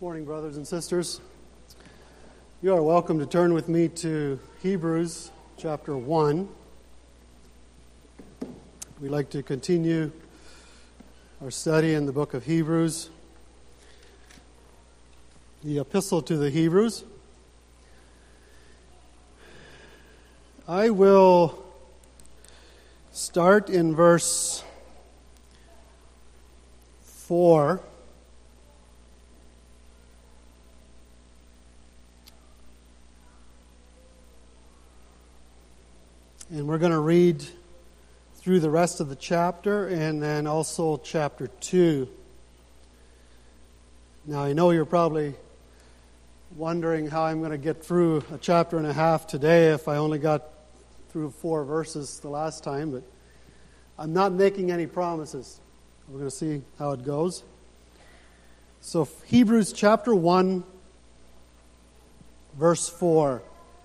Morning, brothers and sisters. You are welcome to turn with me to Hebrews chapter 1. We'd like to continue our study in the book of Hebrews, the epistle to the Hebrews. I will start in verse 4. And we're going to read through the rest of the chapter and then also chapter 2. Now, I know you're probably wondering how I'm going to get through a chapter and a half today if I only got through 4 verses the last time, but I'm not making any promises. We're going to see how it goes. So, Hebrews chapter 1, verse 4.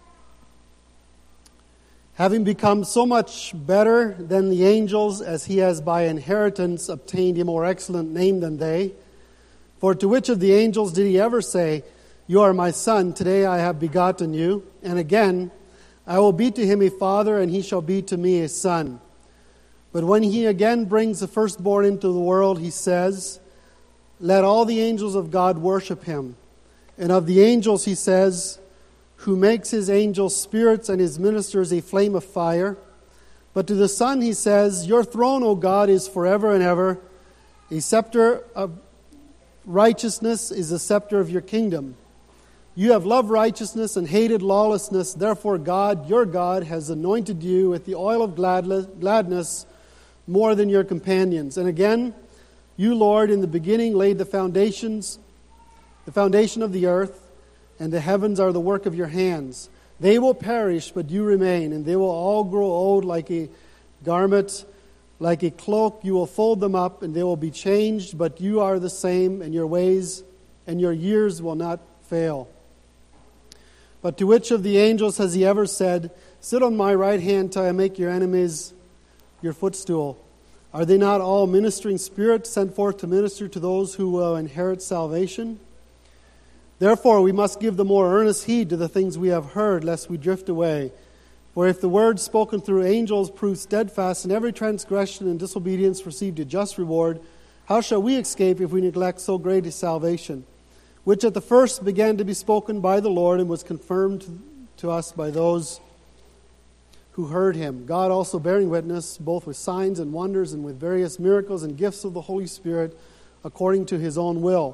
Having become so much better than the angels, as he has by inheritance obtained a more excellent name than they. For to which of the angels did he ever say, "You are my son, today I have begotten you"? And again, "I will be to him a father, and he shall be to me a son." But when he again brings the firstborn into the world, he says, "Let all the angels of God worship him." And of the angels he says, "Who makes his angels spirits and his ministers a flame of fire." But to the Son he says, "Your throne, O God, is forever and ever. A scepter of righteousness is the scepter of your kingdom. You have loved righteousness and hated lawlessness. Therefore God, your God, has anointed you with the oil of gladness more than your companions." And again, "You, Lord, in the beginning laid the foundation of the earth, and the heavens are the work of your hands. They will perish, but you remain, and they will all grow old like a garment, like a cloak. You will fold them up, and they will be changed, but you are the same, and your ways and your years will not fail." But to which of the angels has he ever said, "Sit on my right hand till I make your enemies your footstool"? Are they not all ministering spirits sent forth to minister to those who will inherit salvation? Therefore, we must give the more earnest heed to the things we have heard, lest we drift away. For if the word spoken through angels proved steadfast, and every transgression and disobedience received a just reward, how shall we escape if we neglect so great a salvation, which at the first began to be spoken by the Lord and was confirmed to us by those who heard him? God also bearing witness, both with signs and wonders and with various miracles and gifts of the Holy Spirit, according to his own will.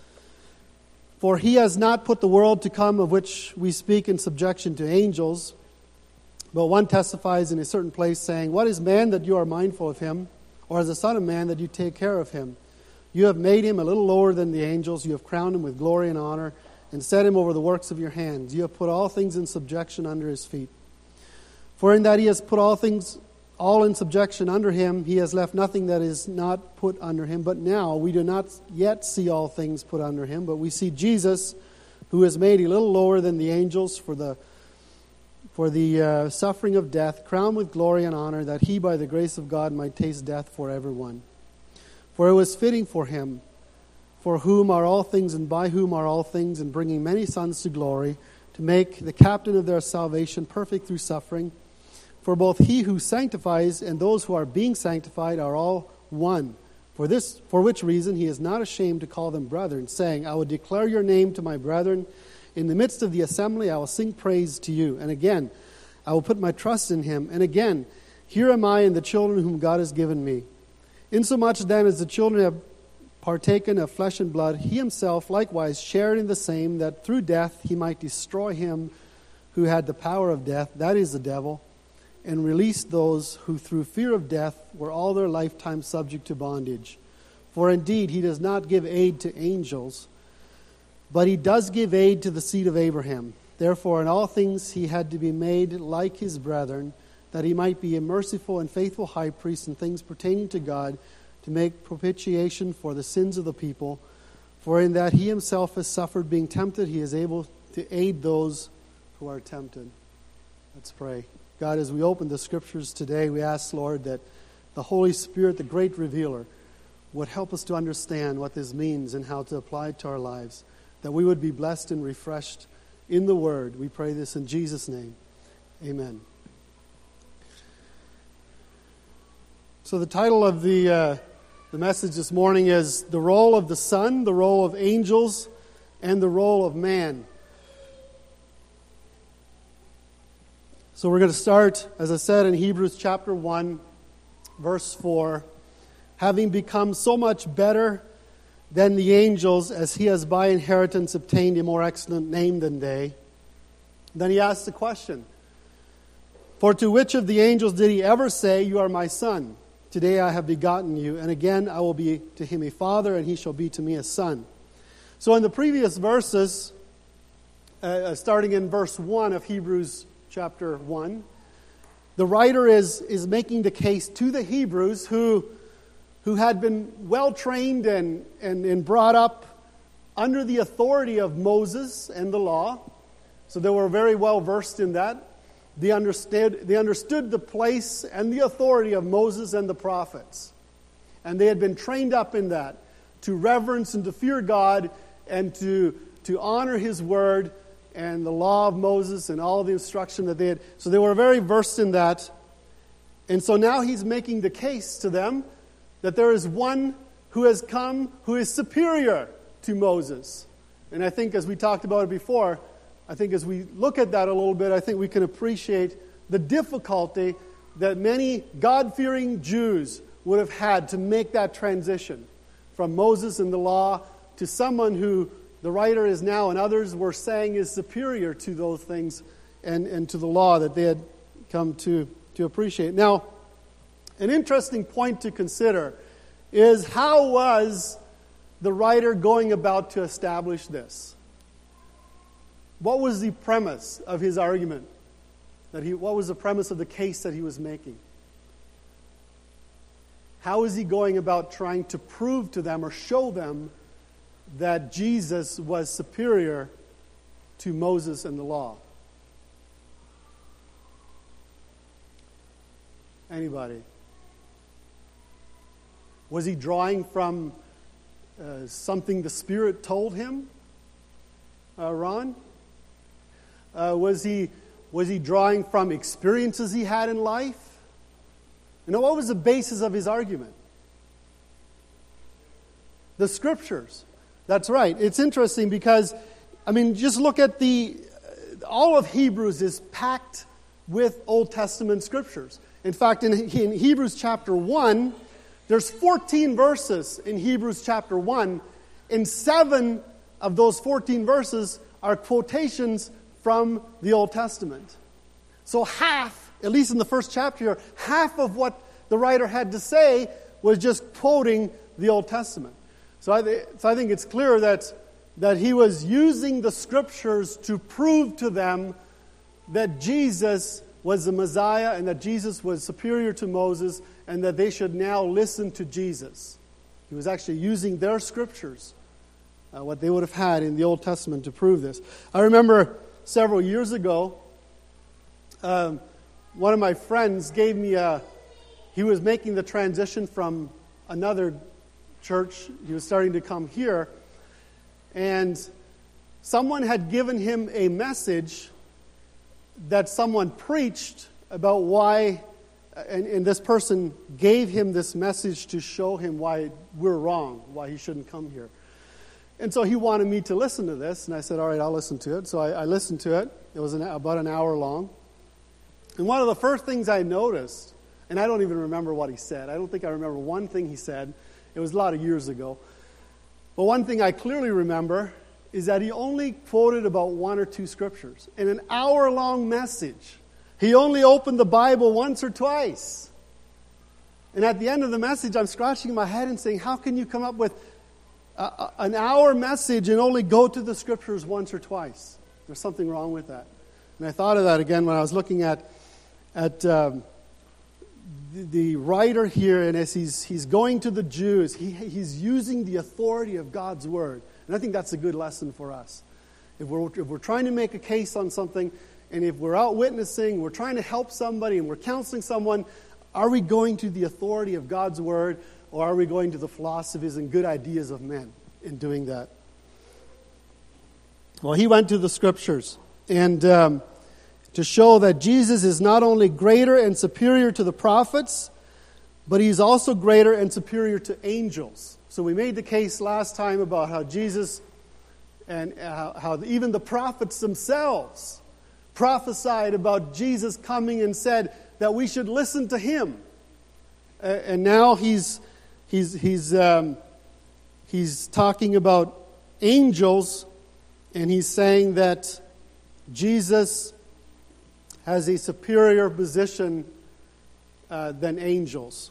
For he has not put the world to come of which we speak in subjection to angels. But one testifies in a certain place, saying, "What is man that you are mindful of him? Or as a son of man that you take care of him? You have made him a little lower than the angels. You have crowned him with glory and honor, and set him over the works of your hands. You have put all things in subjection under his feet. For in that he has put all in subjection under him, he has left nothing that is not put under him. But now we do not yet see all things put under him, but we see Jesus, who is made a little lower than the angels for the suffering of death, crowned with glory and honor, that he by the grace of God might taste death for everyone. For it was fitting for him, for whom are all things and by whom are all things, and bringing many sons to glory, to make the captain of their salvation perfect through suffering. For both he who sanctifies and those who are being sanctified are all one. For which reason he is not ashamed to call them brethren, saying, "I will declare your name to my brethren. In the midst of the assembly I will sing praise to you." And again, "I will put my trust in him." And again, "Here am I and the children whom God has given me." Insomuch then as the children have partaken of flesh and blood, he himself likewise shared in the same, that through death he might destroy him who had the power of death, that is the devil, and released those who through fear of death were all their lifetime subject to bondage. For indeed he does not give aid to angels, but he does give aid to the seed of Abraham. Therefore in all things he had to be made like his brethren, that he might be a merciful and faithful high priest in things pertaining to God, to make propitiation for the sins of the people. For in that he himself has suffered being tempted, he is able to aid those who are tempted. Let's pray. God, as we open the Scriptures today, we ask, Lord, that the Holy Spirit, the great revealer, would help us to understand what this means and how to apply it to our lives. that we would be blessed and refreshed in the Word. We pray this in Jesus' name. Amen. So the title of the message this morning is The Role of the Son, the Role of Angels, and the Role of Man. So we're going to start, as I said, in Hebrews chapter 1, verse 4. Having become so much better than the angels, as he has by inheritance obtained a more excellent name than they. Then he asks the question, for to which of the angels did he ever say, you are my son? Today I have begotten you, and again I will be to him a father, and he shall be to me a son. So in the previous verses, starting in verse 1 of Hebrews chapter 1, the writer is making the case to the Hebrews who had been well trained and brought up under the authority of Moses and the law. So they were very well versed in that. They understood the place and the authority of Moses and the prophets. And they had been trained up in that, to reverence and to fear God and to honor His word and the law of Moses and all of the instruction that they had. So they were very versed in that. And so now he's making the case to them that there is one who has come who is superior to Moses. And I think as we talked about it before, I think as we look at that a little bit, I think we can appreciate the difficulty that many God-fearing Jews would have had to make that transition from Moses and the law to someone who the writer is now, and others were saying, is superior to those things and to the law that they had come to appreciate. Now, an interesting point to consider is how was the writer going about to establish this? What was the premise of his argument? What was the premise of the case that he was making? How is he going about trying to prove to them or show them that Jesus was superior to Moses and the law? Anybody? Was he drawing from something the Spirit told him? Ron? Was he drawing from experiences he had in life? What was the basis of his argument? The Scriptures. That's right. It's interesting because, just look at all of Hebrews is packed with Old Testament Scriptures. In fact, in Hebrews chapter 1, there's 14 verses in Hebrews chapter 1, and 7 of those 14 verses are quotations from the Old Testament. So half, at least in the first chapter, half of what the writer had to say was just quoting the Old Testament. So I think it's clear that he was using the Scriptures to prove to them that Jesus was the Messiah and that Jesus was superior to Moses and that they should now listen to Jesus. He was actually using their Scriptures, what they would have had in the Old Testament, to prove this. I remember several years ago, one of my friends gave me he was making the transition from another church. He was starting to come here. And someone had given him a message that someone preached about why, and this person gave him this message to show him why we're wrong, why he shouldn't come here. And so he wanted me to listen to this, and I said, all right, I'll listen to it. So I listened to it. It was about an hour long. And one of the first things I noticed, and I don't even remember what he said. I don't think I remember one thing he said. It was a lot of years ago. But one thing I clearly remember is that he only quoted about 1 or 2 scriptures. In an hour-long message, he only opened the Bible once or twice. And at the end of the message, I'm scratching my head and saying, how can you come up with an hour message and only go to the scriptures once or twice? There's something wrong with that. And I thought of that again when I was looking at the writer here, and as he's going to the Jews, he's using the authority of God's word. And I think that's a good lesson for us. If we're trying to make a case on something, and if we're out witnessing, we're trying to help somebody, and we're counseling someone, are we going to the authority of God's word, or are we going to the philosophies and good ideas of men in doing that? Well, he went to the Scriptures and to show that Jesus is not only greater and superior to the prophets, but he's also greater and superior to angels. So we made the case last time about how Jesus and how even the prophets themselves prophesied about Jesus coming and said that we should listen to him. And now he's talking about angels, and he's saying that Jesus has a superior position than angels.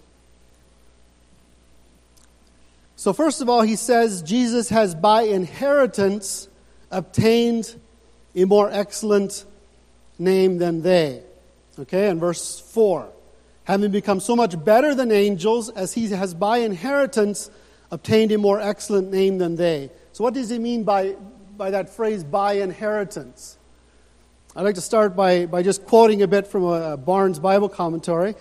So first of all, he says Jesus has by inheritance obtained a more excellent name than they. Okay, in verse 4. Having become so much better than angels, as he has by inheritance obtained a more excellent name than they. So what does he mean by that phrase, by inheritance? I'd like to start by just quoting a bit from a Barnes Bible commentary.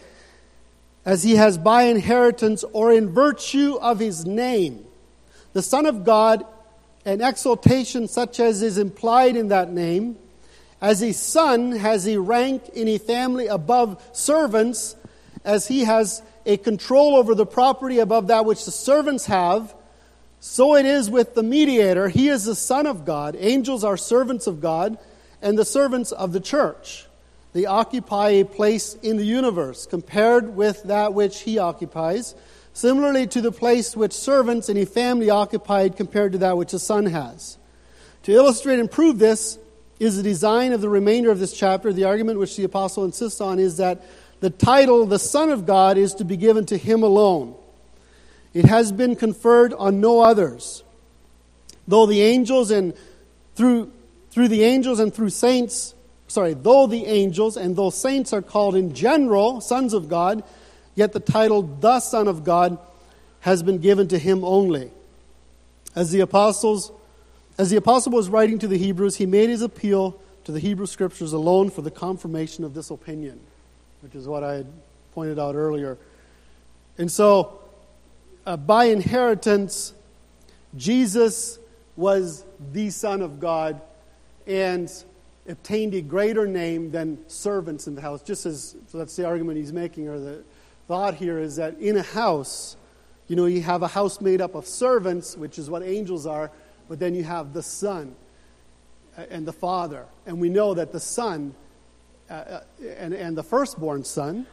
As he has by inheritance or in virtue of his name, the Son of God, an exaltation such as is implied in that name. As a son has a rank in a family above servants, as he has a control over the property above that which the servants have, so it is with the mediator. He is the Son of God. Angels are servants of God and the servants of the church. They occupy a place in the universe compared with that which he occupies, similarly to the place which servants in a family occupied compared to that which the son has. To illustrate and prove this is the design of the remainder of this chapter. The argument which the apostle insists on is that the title, the Son of God, is to be given to him alone. It has been conferred on no others. Though the angels and through the angels and through saints, though the angels and though saints are called in general sons of God, yet the title, the Son of God, has been given to him only. As the apostle was writing to the Hebrews, he made his appeal to the Hebrew Scriptures alone for the confirmation of this opinion, which is what I had pointed out earlier. And so, by inheritance, Jesus was the Son of God and obtained a greater name than servants in the house. So that's the argument he's making, or the thought here is that in a house, you have a house made up of servants, which is what angels are, but then you have the Son and the Father. And we know that the Son and the firstborn son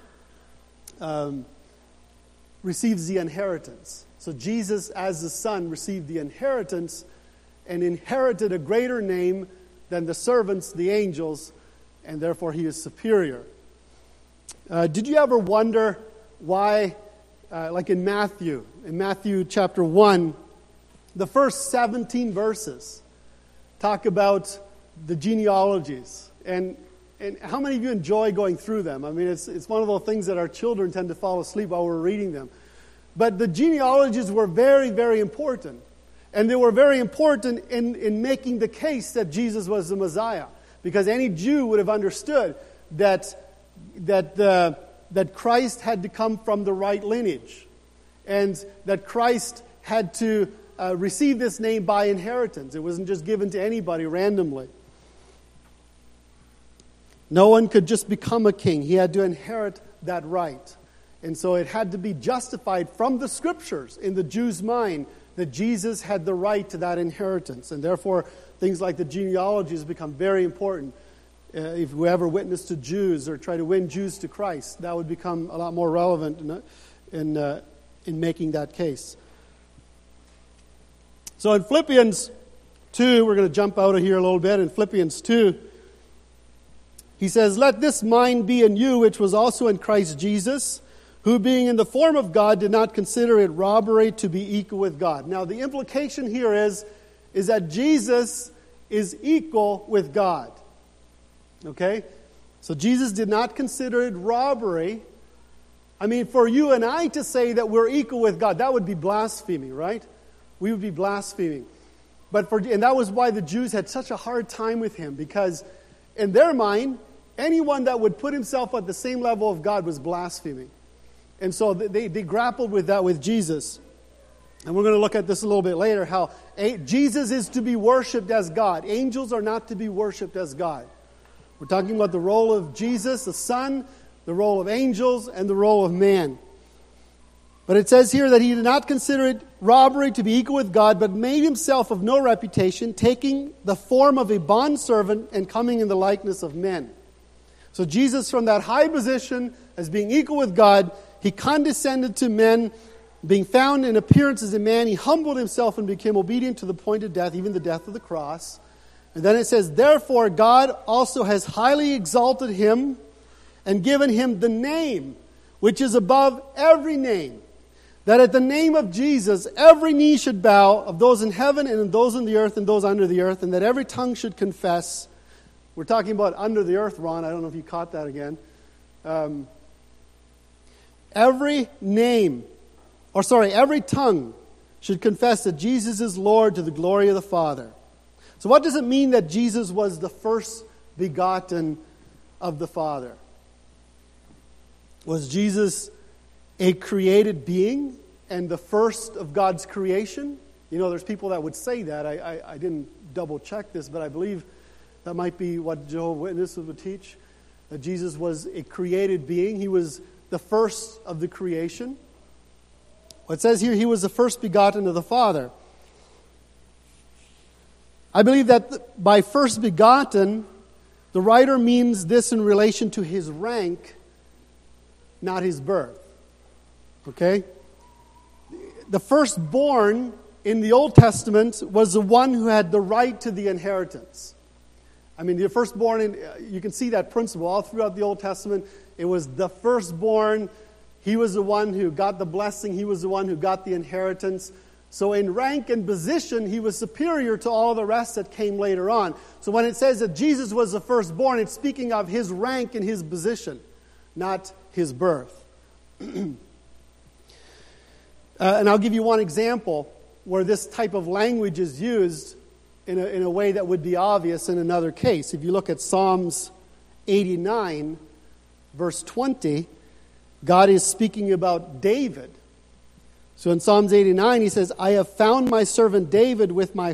receives the inheritance. So Jesus, as the Son, received the inheritance and inherited a greater name than the servants, the angels, and therefore he is superior. Did you ever wonder why, like in Matthew chapter 1, the first 17 verses talk about the genealogies, and how many of you enjoy going through them? I mean, it's one of those things that our children tend to fall asleep while we're reading them. But the genealogies were very, very important. And they were very important in making the case that Jesus was the Messiah. Because any Jew would have understood that Christ had to come from the right lineage. And that Christ had to receive this name by inheritance. It wasn't just given to anybody randomly. No one could just become a king. He had to inherit that right. And so it had to be justified from the Scriptures in the Jew's mind that Jesus had the right to that inheritance. And therefore, things like the genealogies become very important. If we ever witness to Jews or try to win Jews to Christ, that would become a lot more relevant in making that case. So in Philippians 2, we're going to jump out of here a little bit. In Philippians 2, he says, "Let this mind be in you, which was also in Christ Jesus, who being in the form of God did not consider it robbery to be equal with God." Now the implication here is that Jesus is equal with God. Okay? So Jesus did not consider it robbery. I mean, for you and I to say that we're equal with God, that would be blasphemy, right? We would be blaspheming. And that was why the Jews had such a hard time with him, because in their mind, anyone that would put himself at the same level of God was blaspheming. And so they grappled with that with Jesus. And we're going to look at this a little bit later, how Jesus is to be worshipped as God. Angels are not to be worshipped as God. We're talking about the role of Jesus, the Son, the role of angels, and the role of man. But it says here that he did not consider it robbery to be equal with God, but made himself of no reputation, taking the form of a bondservant and coming in the likeness of men. So Jesus, from that high position as being equal with God, he condescended to men. Being found in appearance as a man, he humbled himself and became obedient to the point of death, even the death of the cross. And then it says, therefore God also has highly exalted him and given him the name which is above every name, that at the name of Jesus every knee should bow, of those in heaven and of those in the earth and those under the earth, and that every tongue should confess. We're talking about under the earth, Ron. I don't know if you caught that again. Every tongue should confess that Jesus is Lord to the glory of the Father. So what does it mean that Jesus was the first begotten of the Father? Was Jesus a created being and the first of God's creation? You know, there's people that would say that. I didn't double check this, but I believe that might be what Jehovah's Witnesses would teach, that Jesus was a created being. He was the first of the creation. It says here, he was the first begotten of the Father. I believe that by first begotten, the writer means this in relation to his rank, not his birth. Okay? The firstborn in the Old Testament was the one who had the right to the inheritance. I mean, the firstborn, you can see that principle all throughout the Old Testament. It was the firstborn. He was the one who got the blessing. He was the one who got the inheritance. So in rank and position, he was superior to all the rest that came later on. So when it says that Jesus was the firstborn, it's speaking of his rank and his position, not his birth. And I'll give you one example where this type of language is used in a way that would be obvious in another case. If you look at Psalms 89, verse 20, God is speaking about David. So in Psalms 89, he says, I have found my servant David, with my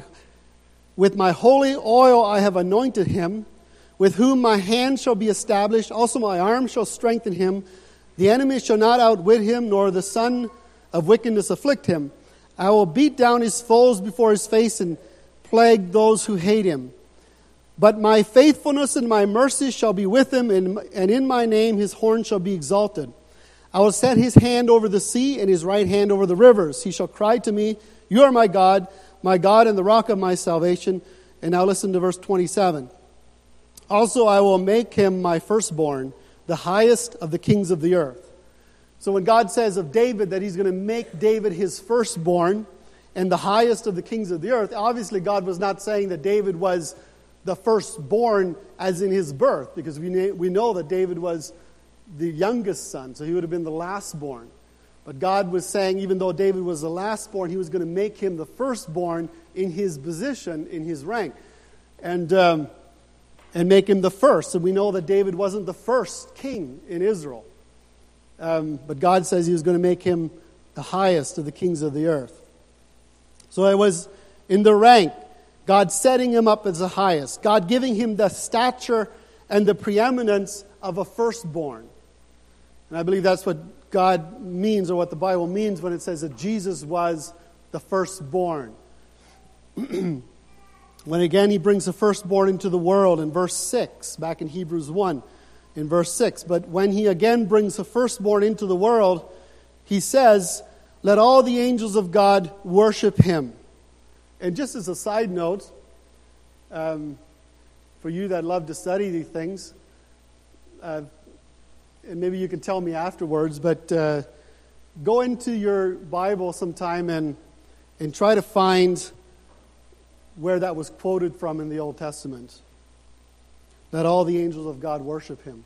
holy oil I have anointed him, with whom my hand shall be established, also my arm shall strengthen him. The enemy shall not outwit him, nor the son of wickedness afflict him. I will beat down his foes before his face and plague those who hate him. But my faithfulness and my mercy shall be with him, and in my name his horn shall be exalted. I will set his hand over the sea and his right hand over the rivers. He shall cry to me, you are my God and the rock of my salvation. And now listen to verse 27. Also I will make him my firstborn, the highest of the kings of the earth. So when God says of David that he's going to make David his firstborn and the highest of the kings of the earth, obviously God was not saying that David was the firstborn as in his birth, because we know that David was the youngest son, so he would have been the lastborn. But God was saying, even though David was the lastborn, he was going to make him the firstborn in his position, in his rank, and make him the first. And we know that David wasn't the first king in Israel. But God says he was going to make him the highest of the kings of the earth. So it was in the rank, God setting him up as the highest, God giving him the stature and the preeminence of a firstborn. And I believe that's what God means, or what the Bible means when it says that Jesus was the firstborn. When again he brings the firstborn into the world in verse 6, back in Hebrews 1, in verse 6. But when he again brings the firstborn into the world, he says, let all the angels of God worship him. And just as a side note, for you that love to study these things, and maybe you can tell me afterwards, but go into your Bible sometime and try to find where that was quoted from in the Old Testament. That all the angels of God worship him.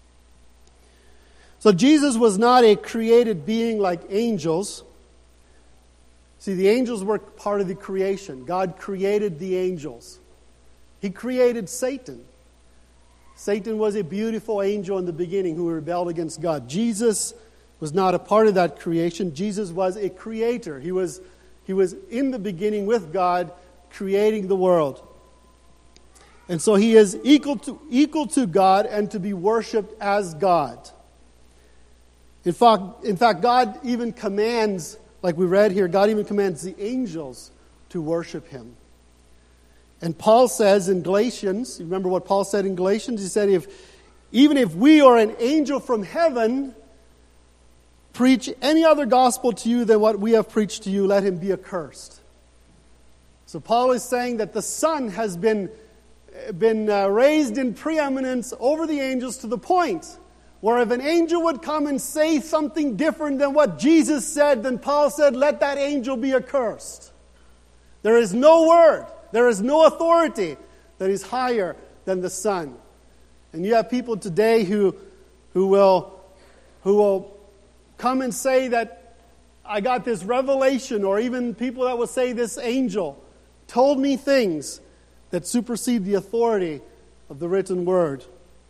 So Jesus was not a created being like angels. See, the angels were part of the creation. God created the angels. He created Satan. Satan was a beautiful angel in the beginning who rebelled against God. Jesus was not a part of that creation. Jesus was a creator. He was He was in the beginning with God, creating the world. And so he is equal to God and to be worshipped as God. In fact, God even commands, like we read here, God even commands the angels to worship him. And Paul says in Galatians, you remember what Paul said in Galatians? He said, even if we or an angel from heaven preach any other gospel to you than what we have preached to you, let him be accursed. So Paul is saying that the Son has been raised in preeminence over the angels to the point where if an angel would come and say something different than what Jesus said, then Paul said, let that angel be accursed. There is no word, there is no authority that is higher than the Son. And you have people today who will come and say that I got this revelation, or even people that will say this angel told me things that supersede the authority of the written word.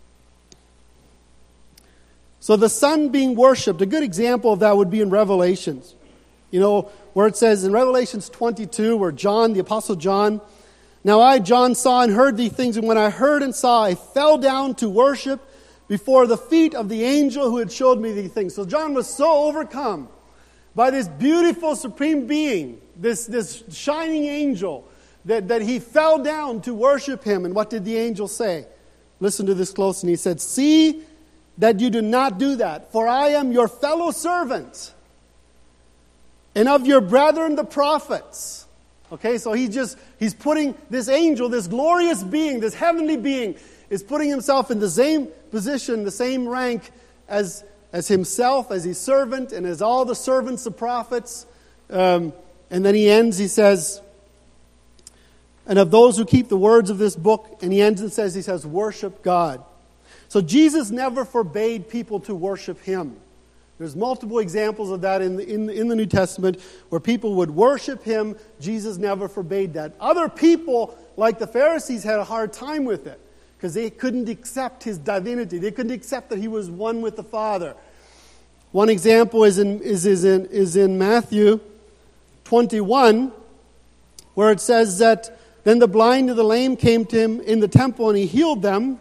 So the Son being worshipped, a good example of that would be in Revelations. You know, where it says in Revelations 22, where John, the Apostle John, now I, John, saw and heard these things, and when I heard and saw, I fell down to worship before the feet of the angel who had showed me these things. So John was so overcome by this beautiful supreme being, this shining angel, that he fell down to worship him. And what did the angel say? Listen to this close. And he said, see that you do not do that, for I am your fellow servant and of your brethren the prophets. Okay, so he's putting this angel, this glorious being, this heavenly being, is putting himself in the same position, the same rank as himself, as his servant, and as all the servants, the prophets. And then he ends, he says, and of those who keep the words of this book, and he ends and says, he says, worship God. So Jesus never forbade people to worship him. There's multiple examples of that in the New Testament where people would worship him. Jesus never forbade that. Other people, like the Pharisees, had a hard time with it because they couldn't accept his divinity. They couldn't accept that he was one with the Father. One example is in Matthew 21, where it says that then the blind and the lame came to him in the temple, and he healed them.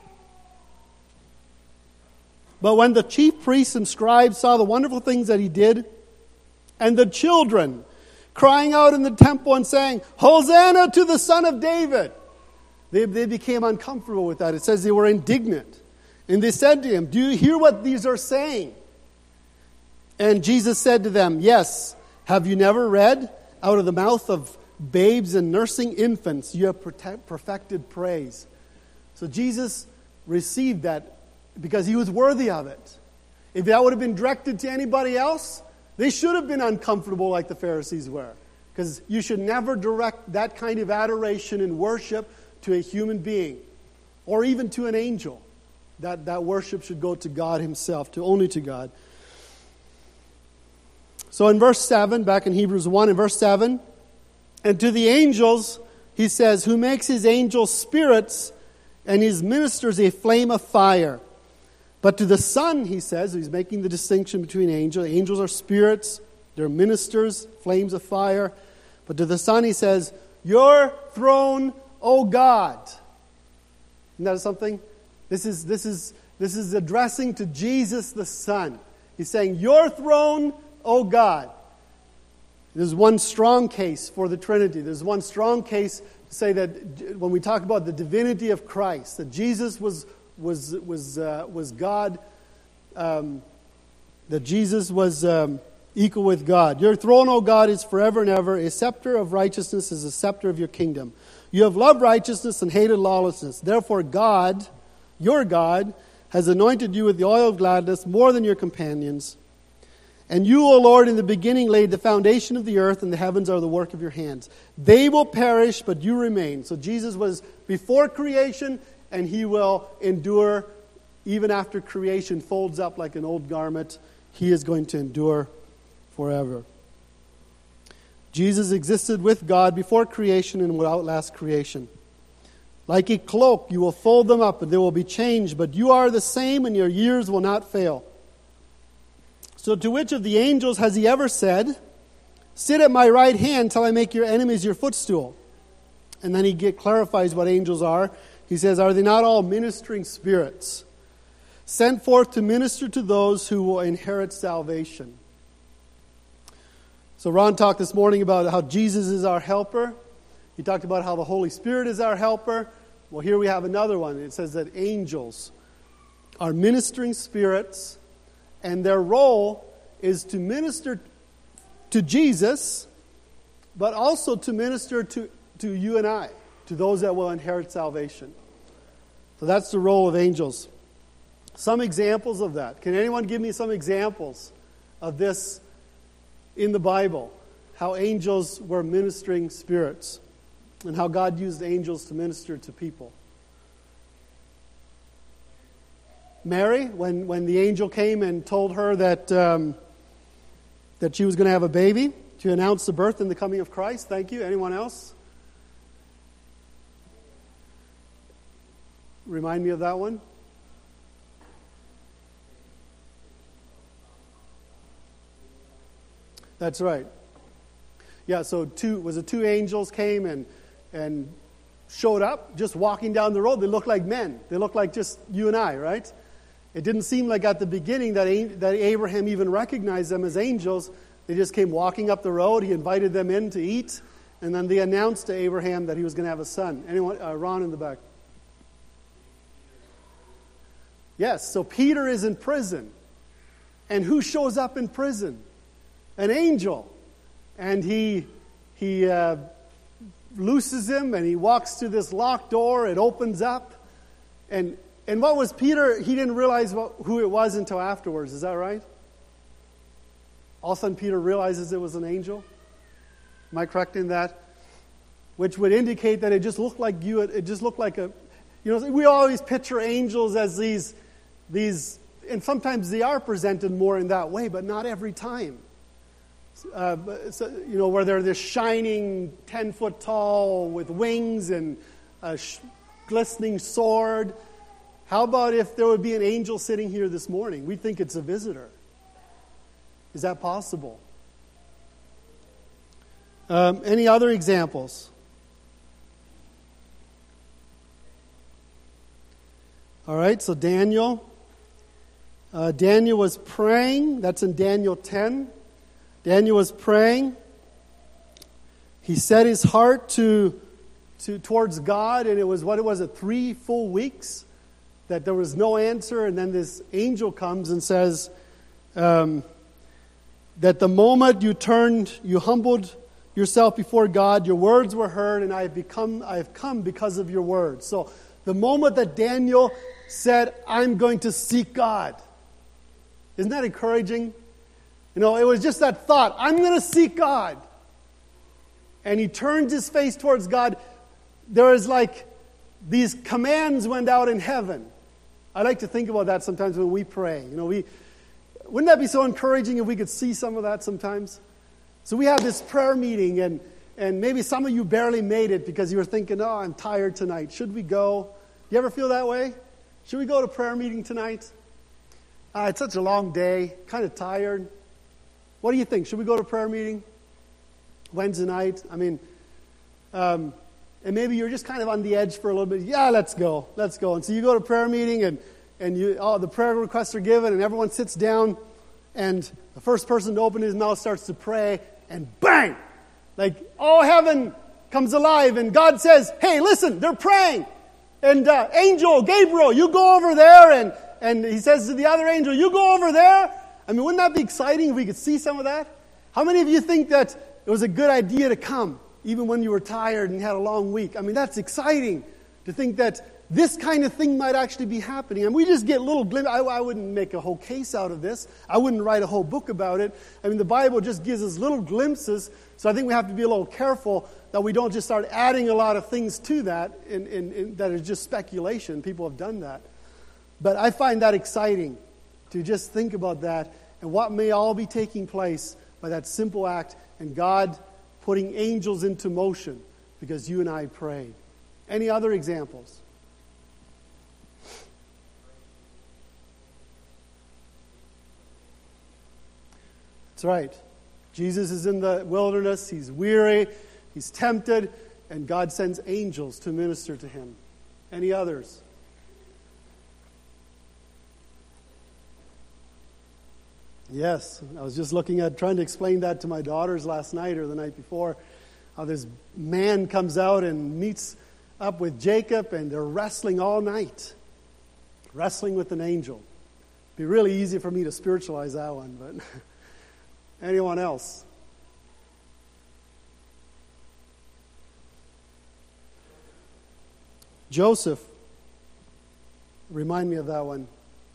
But when the chief priests and scribes saw the wonderful things that he did, and the children crying out in the temple and saying, Hosanna to the Son of David, they became uncomfortable with that. It says they were indignant. And they said to him, do you hear what these are saying? And Jesus said to them, yes, have you never read, out of the mouth of babes and nursing infants, you have perfected praise. So Jesus received that because he was worthy of it. If that would have been directed to anybody else, they should have been uncomfortable like the Pharisees were. Because you should never direct that kind of adoration and worship to a human being or even to an angel. That worship should go to God himself, only to God. So in verse 7, back in Hebrews 1, in verse 7, and to the angels, he says, who makes his angels spirits and his ministers a flame of fire. But to the Son, he says, he's making the distinction between angels. Angels are spirits, they're ministers, flames of fire. But to the Son, he says, your throne, O God. Isn't that something? This is addressing to Jesus the Son. He's saying, your throne, O God. There's one strong case for the Trinity. There's one strong case to say that when we talk about the divinity of Christ, that Jesus was God, that Jesus was equal with God. Your throne, O God, is forever and ever. A scepter of righteousness is a scepter of your kingdom. You have loved righteousness and hated lawlessness. Therefore God, your God, has anointed you with the oil of gladness more than your companions. And you, O Lord, in the beginning laid the foundation of the earth, and the heavens are the work of your hands. They will perish, but you remain. So Jesus was before creation, and he will endure even after creation folds up like an old garment. He is going to endure forever. Jesus existed with God before creation and will outlast creation. Like a cloak, you will fold them up, and they will be changed, but you are the same, and your years will not fail. So to which of the angels has he ever said, Sit at my right hand till I make your enemies your footstool. And then he clarifies what angels are. He says, are they not all ministering spirits, sent forth to minister to those who will inherit salvation? So Ron talked this morning about how Jesus is our helper. He talked about how the Holy Spirit is our helper. Well, here we have another one. It says that angels are ministering spirits, and their role is to minister to Jesus, but also to minister to you and I, to those that will inherit salvation. So that's the role of angels. Some examples of that. Can anyone give me some examples of this in the Bible? How angels were ministering spirits and how God used angels to minister to people. Mary, when the angel came and told her that she was going to have a baby, to announce the birth and the coming of Christ. Thank you. Anyone else? Remind me of that one. That's right. Yeah, so two angels came and showed up, just walking down the road. They looked like men. They looked like just you and I, right? It didn't seem like at the beginning that Abraham even recognized them as angels. They just came walking up the road. He invited them in to eat, and then they announced to Abraham that he was going to have a son. Anyone? Ron in the back. Yes, so Peter is in prison. And who shows up in prison? An angel. And he looses him, and he walks to this locked door. It opens up. And what was Peter? He didn't realize who it was until afterwards. Is that right? All of a sudden, Peter realizes it was an angel. Am I correct in that? Which would indicate that it just looked like you. It just looked like a. We always picture angels as these, and sometimes they are presented more in that way, but not every time. Where they're this shining 10-foot tall with wings and a glistening sword. How about if there would be an angel sitting here this morning? We'd think it's a visitor. Is that possible? Any other examples? All right, so Daniel. Daniel was praying. That's in Daniel 10. Daniel was praying. He set his heart towards God, and it was 3 full weeks that there was no answer, and then this angel comes and says that the moment you humbled yourself before God, your words were heard, and I have come because of your words. So the moment that Daniel said, I'm going to seek God. Isn't that encouraging? It was just that thought, I'm going to seek God. And he turned his face towards God. There is like these commands went out in heaven. I like to think about that sometimes when we pray. Wouldn't that be so encouraging if we could see some of that sometimes? So we have this prayer meeting, and maybe some of you barely made it because you were thinking, oh, I'm tired tonight. Should we go? You ever feel that way? Should we go to prayer meeting tonight? It's such a long day, kind of tired. What do you think? Should we go to prayer meeting Wednesday night? And maybe you're just kind of on the edge for a little bit. Yeah, let's go. And so you go to prayer meeting, and the prayer requests are given, and everyone sits down, and the first person to open his mouth starts to pray, and bang! Like all heaven comes alive, and God says, hey, listen, they're praying. And angel, Gabriel, you go over there, and he says to the other angel, you go over there. Wouldn't that be exciting if we could see some of that? How many of you think that it was a good idea to come, even when you were tired and had a long week? That's exciting to think that this kind of thing might actually be happening. And we just get little glimpses. I wouldn't make a whole case out of this. I wouldn't write a whole book about it. The Bible just gives us little glimpses. So I think we have to be a little careful that we don't just start adding a lot of things to that that is just speculation. People have done that. But I find that exciting to just think about that and what may all be taking place by that simple act and God putting angels into motion because you and I prayed. Any other examples? That's right. Jesus is in the wilderness, he's weary, he's tempted, and God sends angels to minister to him. Any others? Yes, I was just trying to explain that to my daughters last night or the night before, how this man comes out and meets up with Jacob, and they're wrestling all night, wrestling with an angel. It'd be really easy for me to spiritualize that one, but anyone else? Joseph. Remind me of that one.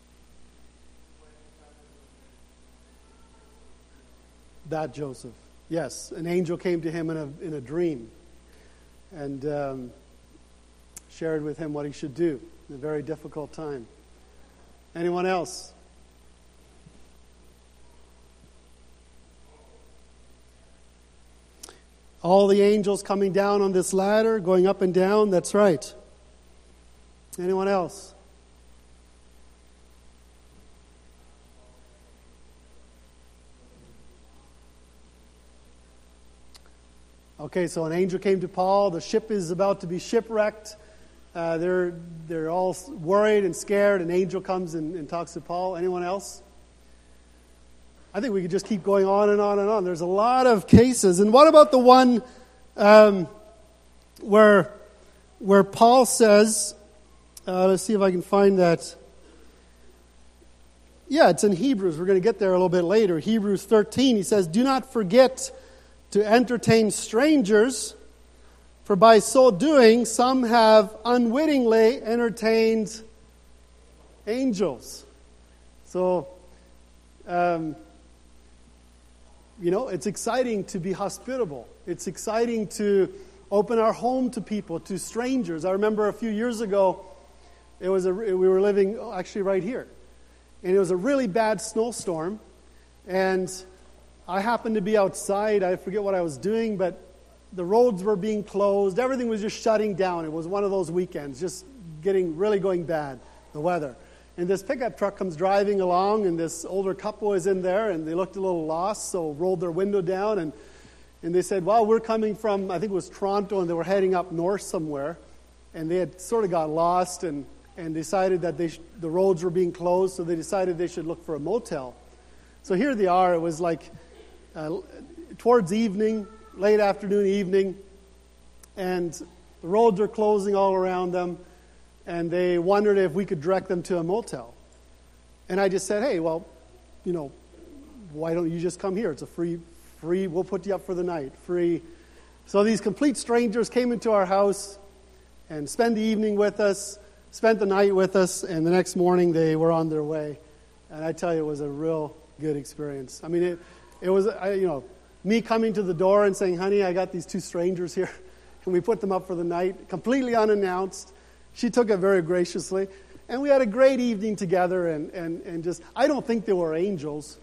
That Joseph. Yes, an angel came to him in a dream and shared with him what he should do in a very difficult time. Anyone else? All the angels coming down on this ladder, going up and down, that's right. Anyone else? Okay, so an angel came to Paul. The ship is about to be shipwrecked. They're all worried and scared. An angel comes and talks to Paul. Anyone else? I think we could just keep going on and on and on. There's a lot of cases. And what about the one where Paul says, let's see if I can find that. Yeah, it's in Hebrews. We're going to get there a little bit later. Hebrews 13, he says, "Do not forget to entertain strangers, for by so doing some have unwittingly entertained angels." So, it's exciting to be hospitable. It's exciting to open our home to people, to strangers. I remember a few years ago, we were living actually right here, and it was a really bad snowstorm, and I happened to be outside. I forget what I was doing, but the roads were being closed. Everything was just shutting down. It was one of those weekends, just going bad, the weather. And this pickup truck comes driving along, and this older couple is in there, and they looked a little lost, so rolled their window down, and they said, well, we're coming from, I think it was Toronto, and they were heading up north somewhere, and they had sort of got lost and decided that the roads were being closed, so they decided they should look for a motel. So here they are. It was like towards evening, late afternoon, evening, and the roads are closing all around them, and they wondered if we could direct them to a motel. And I just said, hey, well, why don't you just come here? It's a free, we'll put you up for the night, free. So these complete strangers came into our house and spent the evening with us, spent the night with us, and the next morning they were on their way. And I tell you, it was a real good experience. I mean, it was, me coming to the door and saying, honey, I got these two strangers here. And we put them up for the night, completely unannounced. She took it very graciously. And we had a great evening together. And just, I don't think they were angels.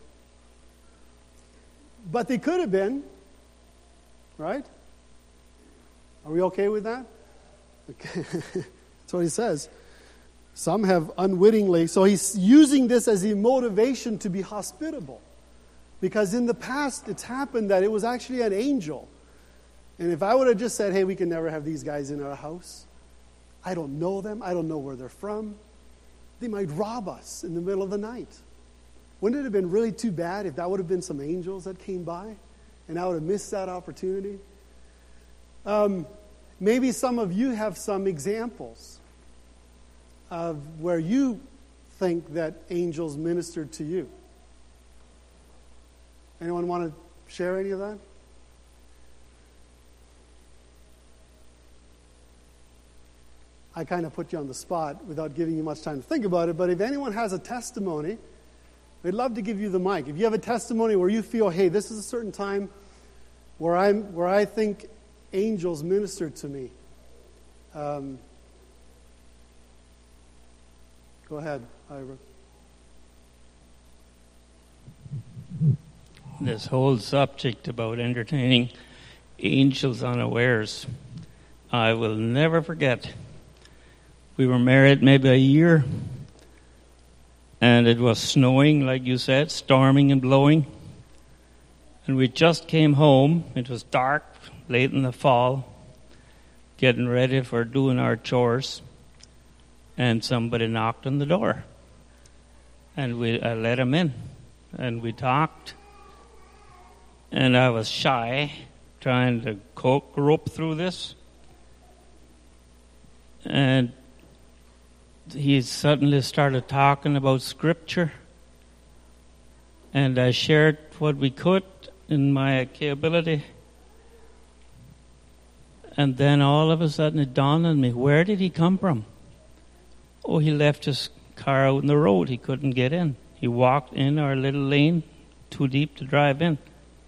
But they could have been. Right? Are we okay with that? Okay. That's what he says. Some have unwittingly. So he's using this as a motivation to be hospitable. Because in the past, it's happened that it was actually an angel. And if I would have just said, hey, we can never have these guys in our house. I don't know them. I don't know where they're from. They might rob us in the middle of the night. Wouldn't it have been really too bad if that would have been some angels that came by? And I would have missed that opportunity? Maybe some of you have some examples of where you think that angels ministered to you. Anyone want to share any of that? I kind of put you on the spot without giving you much time to think about it, but if anyone has a testimony, we'd love to give you the mic. If you have a testimony where you feel, hey, this is a certain time where I think angels ministered to me. Go ahead, Ira. This whole subject about entertaining angels unawares, I will never forget. We were married maybe a year, and it was snowing, like you said, storming and blowing. And we just came home. It was dark, late in the fall, getting ready for doing our chores. And somebody knocked on the door. And I let him in. And we talked. And I was shy, trying to grope through this. And he suddenly started talking about Scripture. And I shared what we could in my capability. And then all of a sudden it dawned on me, where did he come from? Oh, he left his car out in the road. He couldn't get in. He walked in our little lane, too deep to drive in.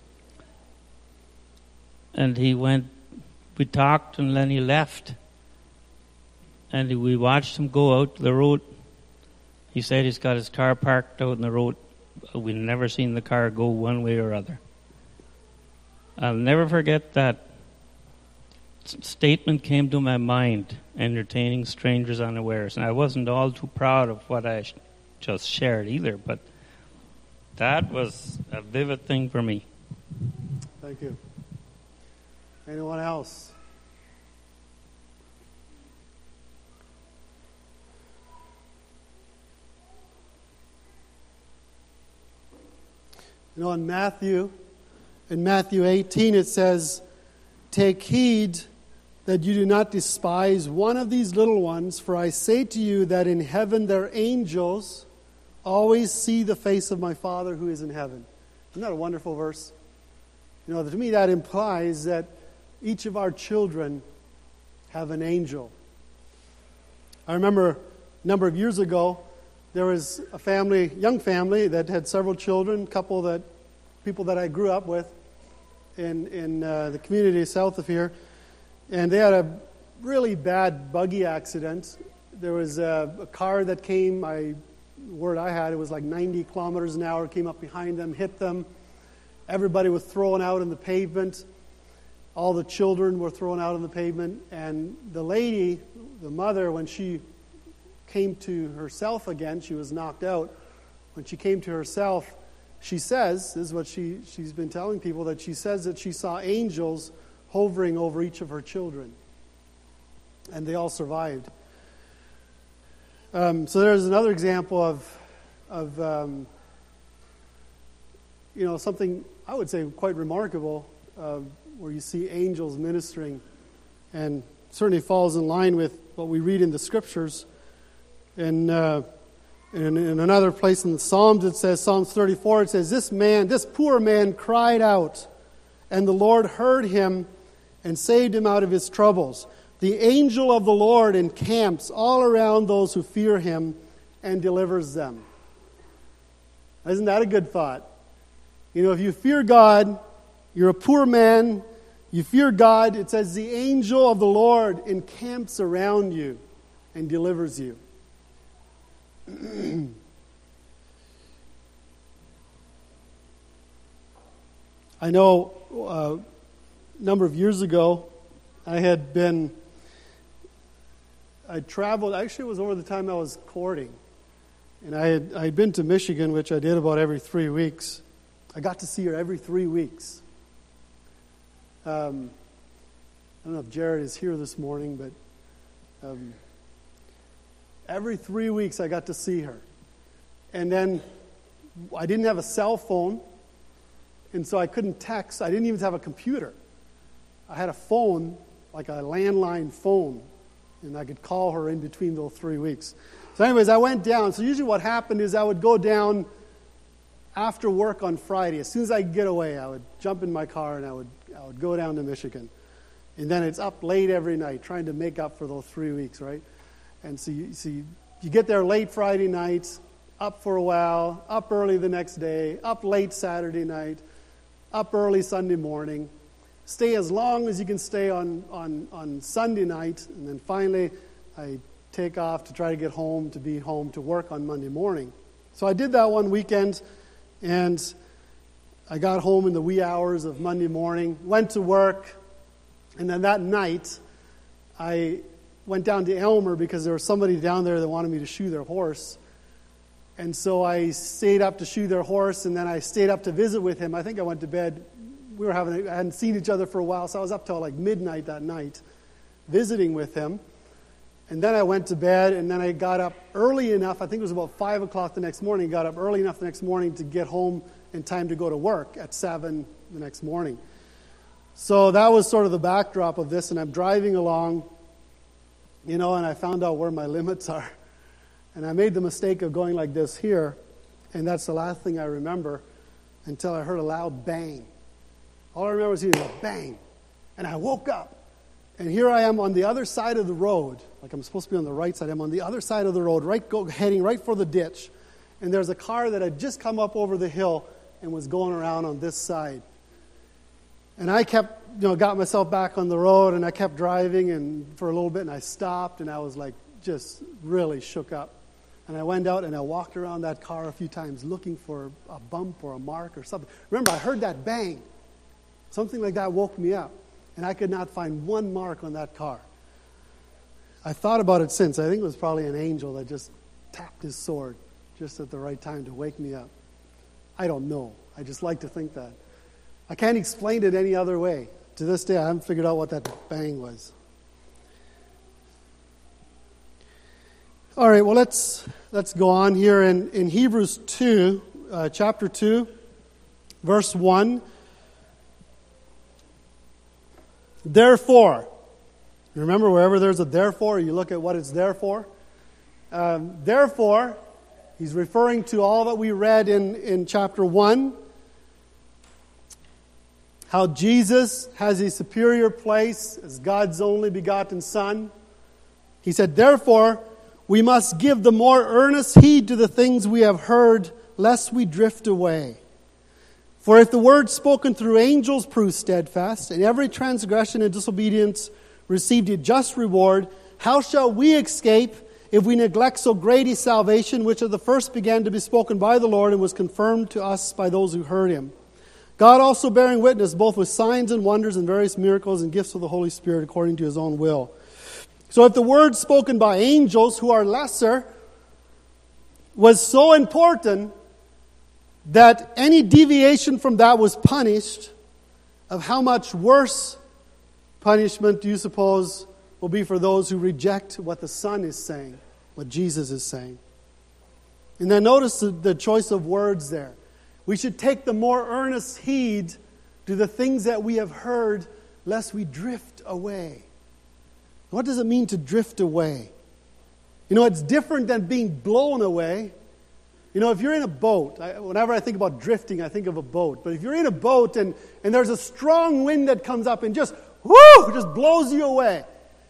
And we talked, and then he left. And we watched him go out the road. He said he's got his car parked out in the road. We've never seen the car go one way or other. I'll never forget that statement came to my mind, entertaining strangers unawares. And I wasn't all too proud of what I just shared either, but that was a vivid thing for me. Thank you. Anyone else? You know, in Matthew 18, it says, "Take heed that you do not despise one of these little ones, for I say to you that in heaven their angels always see the face of my Father who is in heaven." Isn't that a wonderful verse? You know, to me that implies that each of our children have an angel. I remember a number of years ago, there was a young family that had several children, people that I grew up with in the community south of here, and they had a really bad buggy accident. There was a car that came, word I had, it was like 90 kilometers an hour, came up behind them, hit them. Everybody was thrown out on the pavement. All the children were thrown out on the pavement, and the lady, the mother, when she came to herself again, she was knocked out. When she came to herself, she says, this is what she's been telling people, that she says that she saw angels hovering over each of her children. And they all survived. So there's another example of something I would say quite remarkable, where you see angels ministering, and certainly falls in line with what we read in the Scriptures. In another place in the Psalms, it says, Psalms 34, it says, this poor man cried out, and the Lord heard him and saved him out of his troubles. The angel of the Lord encamps all around those who fear him and delivers them. Isn't that a good thought? You know, if you fear God, you're a poor man, you fear God, it says the angel of the Lord encamps around you and delivers you. I know a number of years ago, I traveled, actually it was over the time I was courting, and I had been to Michigan, which I did about every 3 weeks. I got to see her every 3 weeks. I don't know if Jared is here this morning, but every 3 weeks I got to see her. And then I didn't have a cell phone, and so I couldn't text. I didn't even have a computer. I had a phone, like a landline phone, and I could call her in between those 3 weeks. So anyways, I went down. So usually what happened is I would go down after work on Friday. As soon as I could get away, I would jump in my car and I would go down to Michigan. And then it's up late every night, trying to make up for those 3 weeks, right? And so you get there late Friday night, up for a while, up early the next day, up late Saturday night, up early Sunday morning. Stay as long as you can stay on Sunday night, and then finally I take off to try to get home, to be home to work on Monday morning. So I did that one weekend, and I got home in the wee hours of Monday morning, went to work, and then that night I went down to Elmer because there was somebody down there that wanted me to shoe their horse. And so I stayed up to shoe their horse, and then I stayed up to visit with him. I think I went to bed I hadn't seen each other for a while, so I was up till like midnight that night visiting with him. And then I went to bed, and then I got up early enough, I think it was about 5 o'clock the next morning, got up early enough the next morning to get home in time to go to work at 7 the next morning. So that was sort of the backdrop of this, and I'm driving along, and I found out where my limits are. And I made the mistake of going like this here, and that's the last thing I remember until I heard a loud bang. All I remember was hearing a bang. And I woke up. And here I am on the other side of the road. Like I'm supposed to be on the right side. I'm on the other side of the road, heading right for the ditch. And there's a car that had just come up over the hill and was going around on this side. And I kept, got myself back on the road, and I kept driving and for a little bit, and I stopped, and I was like just really shook up. And I went out and I walked around that car a few times looking for a bump or a mark or something. Remember, I heard that bang. Something like that woke me up. And I could not find one mark on that car. I thought about it since. I think it was probably an angel that just tapped his sword just at the right time to wake me up. I don't know. I just like to think that. I can't explain it any other way. To this day, I haven't figured out what that bang was. All right, well, let's go on here in Hebrews 2, chapter 2, verse 1. Therefore, you remember wherever there's a therefore, you look at what it's there for. Therefore, he's referring to all that we read in chapter 1, how Jesus has a superior place as God's only begotten Son. He said, therefore, we must give the more earnest heed to the things we have heard, lest we drift away. For if the word spoken through angels proved steadfast, and every transgression and disobedience received a just reward, how shall we escape if we neglect so great a salvation, which at the first began to be spoken by the Lord and was confirmed to us by those who heard him? God also bearing witness both with signs and wonders and various miracles and gifts of the Holy Spirit according to his own will. So if the word spoken by angels who are lesser was so important that any deviation from that was punished, of how much worse punishment do you suppose will be for those who reject what the Son is saying, what Jesus is saying? And then notice the choice of words there. We should take the more earnest heed to the things that we have heard, lest we drift away. What does it mean to drift away? It's different than being blown away. If you're in a boat, whenever I think about drifting, I think of a boat. But if you're in a boat and there's a strong wind that comes up and just blows you away.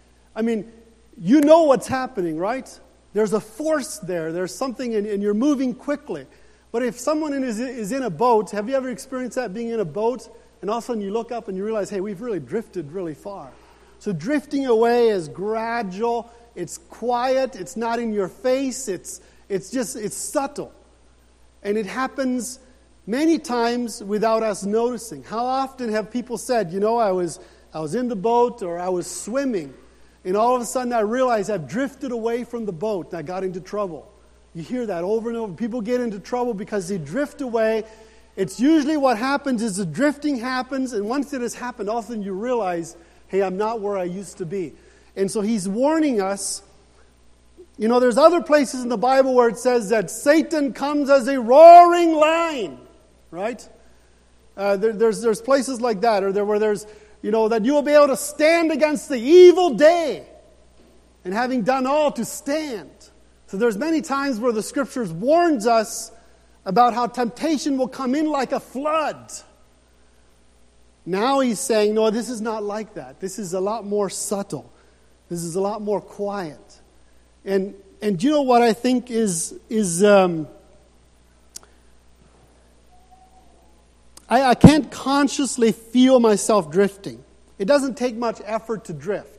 You know what's happening, right? There's a force there. There's something, and you're moving quickly. But if someone is in a boat, have you ever experienced that, being in a boat, and all of a sudden you look up and you realize, hey, we've really drifted really far. So drifting away is gradual, it's quiet, it's not in your face, it's subtle. And it happens many times without us noticing. How often have people said, I was in the boat or I was swimming, and all of a sudden I realized I've drifted away from the boat and I got into trouble. You hear that over and over. People get into trouble because they drift away. It's usually what happens is the drifting happens, and once it has happened, all of a sudden you realize, hey, I'm not where I used to be. And so he's warning us. There's other places in the Bible where it says that Satan comes as a roaring lion, right? There's places like that, or where there's, that you will be able to stand against the evil day, and having done all to stand. So there's many times where the Scriptures warns us about how temptation will come in like a flood. Now he's saying, no, this is not like that. This is a lot more subtle. This is a lot more quiet. And you know what I think is I can't consciously feel myself drifting. It doesn't take much effort to drift.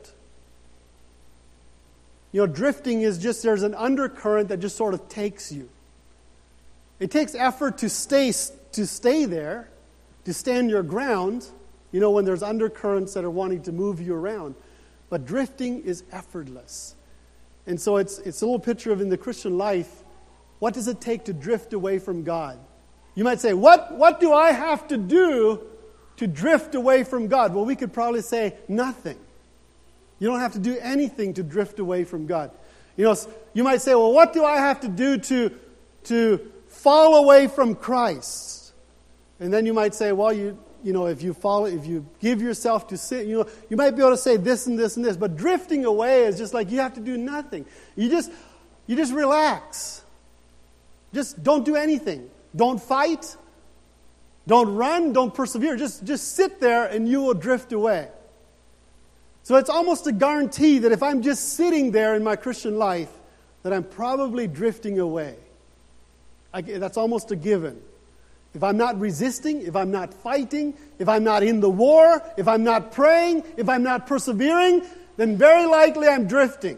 Drifting is just, there's an undercurrent that just sort of takes you. It takes effort to stay there, to stand your ground, when there's undercurrents that are wanting to move you around. But drifting is effortless. And so it's a little picture of in the Christian life, what does it take to drift away from God? You might say, what do I have to do to drift away from God? Well, we could probably say nothing. You don't have to do anything to drift away from God. You know, you might say, well, what do I have to do to fall away from Christ? And then you might say, well, you know, if you give yourself to sin, you know, you might be able to say this and this and this. But drifting away is just like you have to do nothing. You just relax. Just don't do anything. Don't fight. Don't run. Don't persevere. Just sit there and you will drift away. So it's almost a guarantee that if I'm just sitting there in my Christian life, that I'm probably drifting away. That's almost a given. If I'm not resisting, if I'm not fighting, if I'm not in the war, if I'm not praying, if I'm not persevering, then very likely I'm drifting.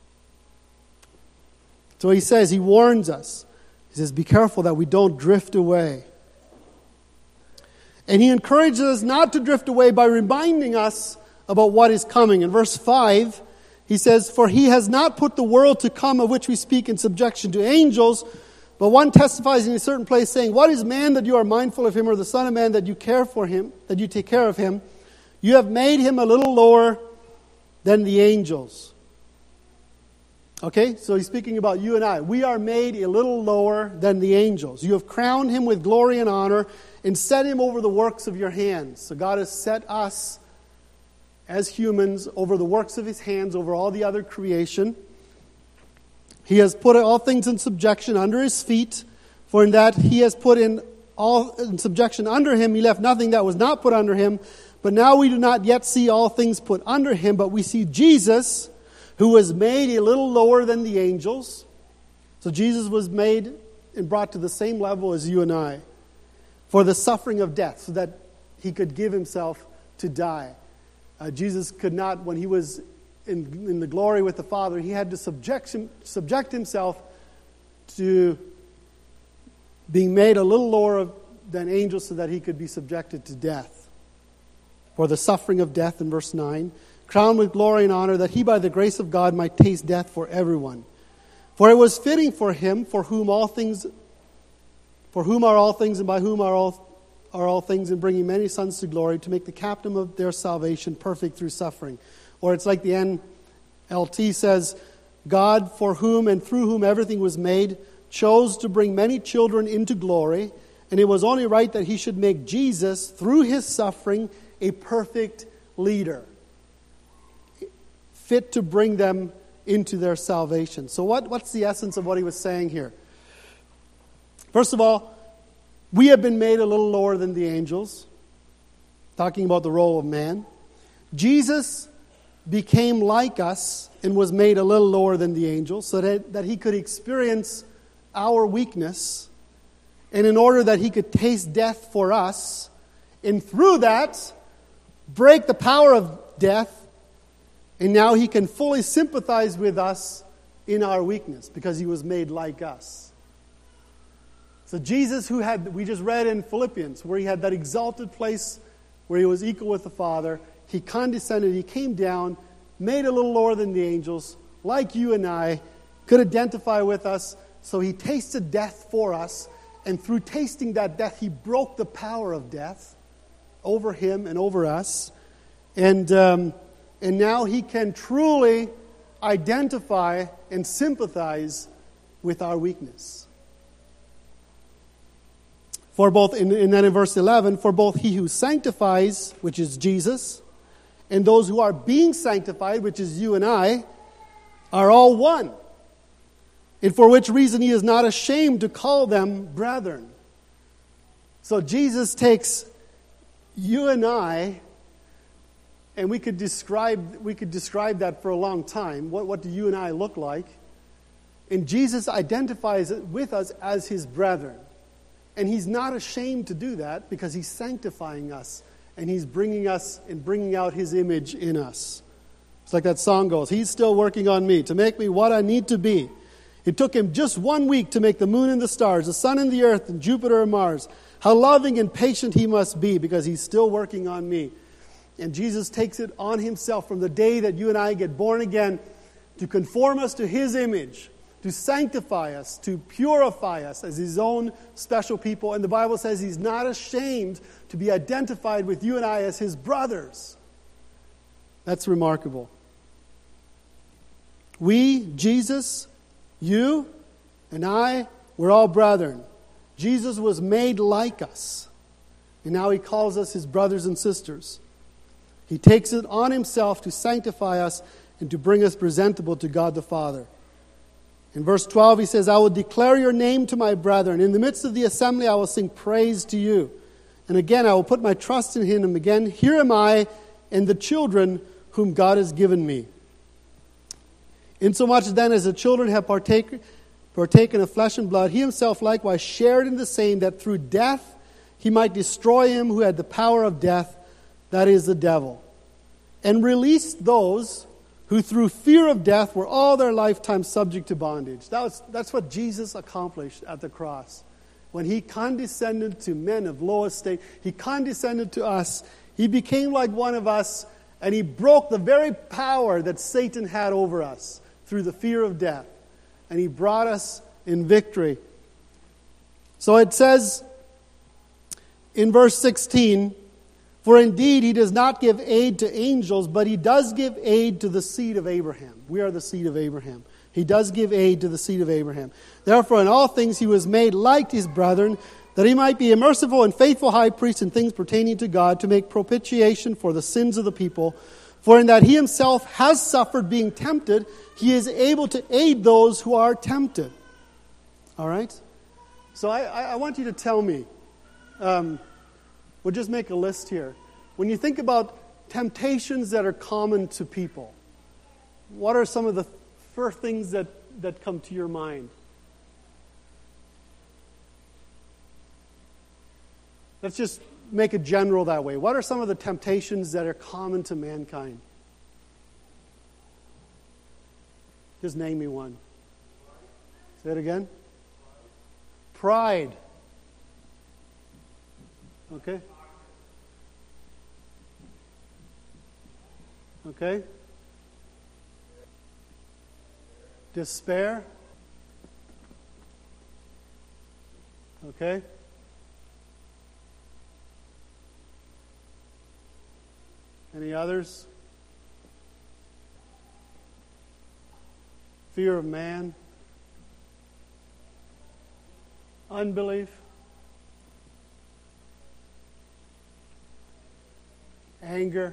So he says, he warns us. He says, be careful that we don't drift away. And he encourages us not to drift away by reminding us about what is coming. In verse 5, he says, for he has not put the world to come of which we speak in subjection to angels, but one testifies in a certain place, saying, what is man that you are mindful of him, or the son of man that you care for him, that you take care of him? You have made him a little lower than the angels. Okay, so he's speaking about you and I. We are made a little lower than the angels. You have crowned him with glory and honor and set him over the works of your hands. So God has set us as humans over the works of his hands, over all the other creation. He has put all things in subjection under his feet, for in that he has put in all in subjection under him, he left nothing that was not put under him. But now we do not yet see all things put under him, but we see Jesus, who was made a little lower than the angels. So Jesus was made and brought to the same level as you and I, for the suffering of death, so that he could give himself to die. Jesus could not, when he was in the glory with the Father, he had to subject himself to being made a little lower than angels so that he could be subjected to death. For the suffering of death, in verse 9, crowned with glory and honor, that he by the grace of God might taste death for everyone. For it was fitting for him, for whom are all things, and by whom are all things, in bringing many sons to glory, to make the captain of their salvation perfect through suffering. Or it's like the NLT says, God, for whom and through whom everything was made, chose to bring many children into glory, and it was only right that he should make Jesus, through his suffering, a perfect leader, fit to bring them into their salvation. So what's the essence of what he was saying here? First of all, we have been made a little lower than the angels, talking about the role of man. Jesus became like us and was made a little lower than the angels, so that he could experience our weakness, and in order that he could taste death for us, and through that, break the power of death, and now he can fully sympathize with us in our weakness, because he was made like us. So Jesus, we just read in Philippians, where he had that exalted place where he was equal with the Father, he condescended, he came down, made a little lower than the angels, like you and I, could identify with us, so he tasted death for us, and through tasting that death, he broke the power of death over him and over us, and now he can truly identify and sympathize with our weakness. For both, and then in verse 11, for both he who sanctifies, which is Jesus, and those who are being sanctified, which is you and I, are all one. And for which reason he is not ashamed to call them brethren. So Jesus takes you and I, and we could describe that for a long time. What do you and I look like? And Jesus identifies with us as his brethren. And he's not ashamed to do that, because he's sanctifying us. And he's bringing us and bringing out his image in us. It's like that song goes, he's still working on me to make me what I need to be. It took him just 1 week to make the moon and the stars, the sun and the earth, and Jupiter and Mars. How loving and patient he must be, because he's still working on me. And Jesus takes it on himself from the day that you and I get born again to conform us to his image, to sanctify us, to purify us as His own special people. And the Bible says He's not ashamed to be identified with you and I as His brothers. That's remarkable. We, Jesus, you, and I, we're all brethren. Jesus was made like us. And now He calls us His brothers and sisters. He takes it on Himself to sanctify us and to bring us presentable to God the Father. In verse 12 He says, I will declare your name to my brethren. In the midst of the assembly I will sing praise to you. And again I will put my trust in Him. And again, here am I and the children whom God has given me. Insomuch then as the children have partaken of flesh and blood, He Himself likewise shared in the same, that through death He might destroy him who had the power of death, that is, the devil, and released those who through fear of death were all their lifetime subject to bondage. That's what Jesus accomplished at the cross. When He condescended to men of low estate, He condescended to us. He became like one of us, and He broke the very power that Satan had over us through the fear of death. And He brought us in victory. So it says in verse 16, for indeed He does not give aid to angels, but He does give aid to the seed of Abraham. We are the seed of Abraham. He does give aid to the seed of Abraham. Therefore in all things He was made like His brethren, that He might be a merciful and faithful high priest in things pertaining to God, to make propitiation for the sins of the people. For in that He Himself has suffered being tempted, He is able to aid those who are tempted. All right? So I want you to tell me, we'll just make a list here. When you think about temptations that are common to people, what are some of the first things that come to your mind? Let's just make it general that way. What are some of the temptations that are common to mankind? Just name me one. Say it again. Pride. Okay. Okay. Despair. Okay. Any others? Fear of man. Unbelief. Anger.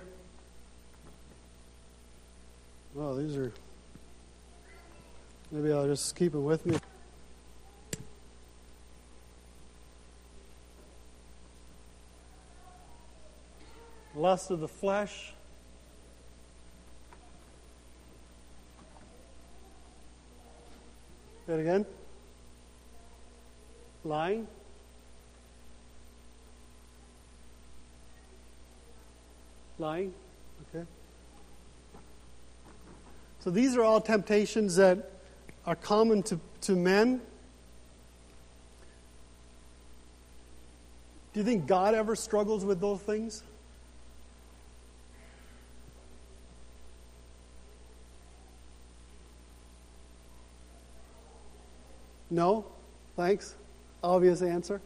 Well, these are... Maybe I'll just keep it with me. Lust of the flesh. Say it again. Lying. Lying. Okay. So these are all temptations that are common to men. Do you think God ever struggles with those things? No? Thanks. Obvious answer.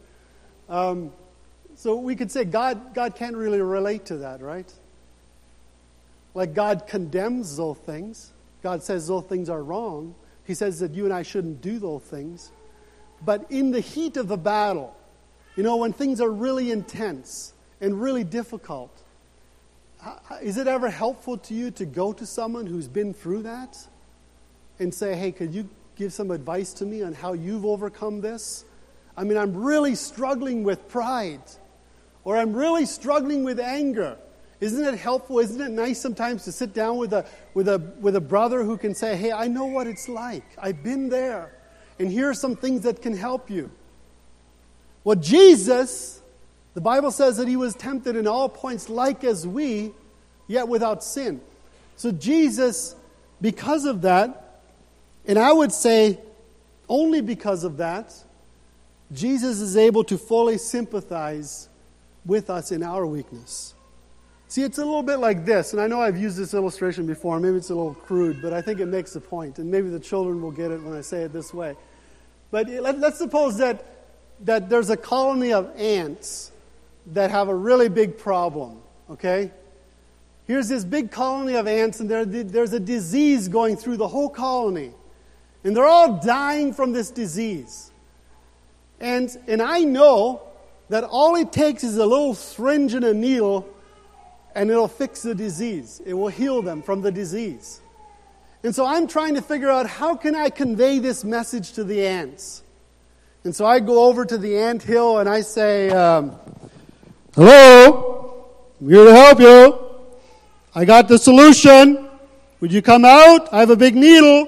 So we could say God can't really relate to that, right? Like God condemns those things. God says those things are wrong. He says that you and I shouldn't do those things. But in the heat of the battle, when things are really intense and really difficult, is it ever helpful to you to go to someone who's been through that and say, hey, could you give some advice to me on how you've overcome this? I mean, I'm really struggling with pride, or I'm really struggling with anger. Isn't it helpful? Isn't it nice sometimes to sit down with a brother who can say, hey, I know what it's like. I've been there. And here are some things that can help you. Well, Jesus, the Bible says that He was tempted in all points like as we, yet without sin. So Jesus, because of that, and I would say only because of that, Jesus is able to fully sympathize with us in our weakness. See, it's a little bit like this, and I know I've used this illustration before. Maybe it's a little crude, but I think it makes the point, and maybe the children will get it when I say it this way. But let's suppose that there's a colony of ants that have a really big problem, okay? Here's this big colony of ants, and there's a disease going through the whole colony. And they're all dying from this disease. And I know that all it takes is a little syringe and a needle, and it'll fix the disease. It will heal them from the disease. And so I'm trying to figure out, how can I convey this message to the ants? And so I go over to the ant hill and I say, hello, I'm here to help you. I got the solution. Would you come out? I have a big needle.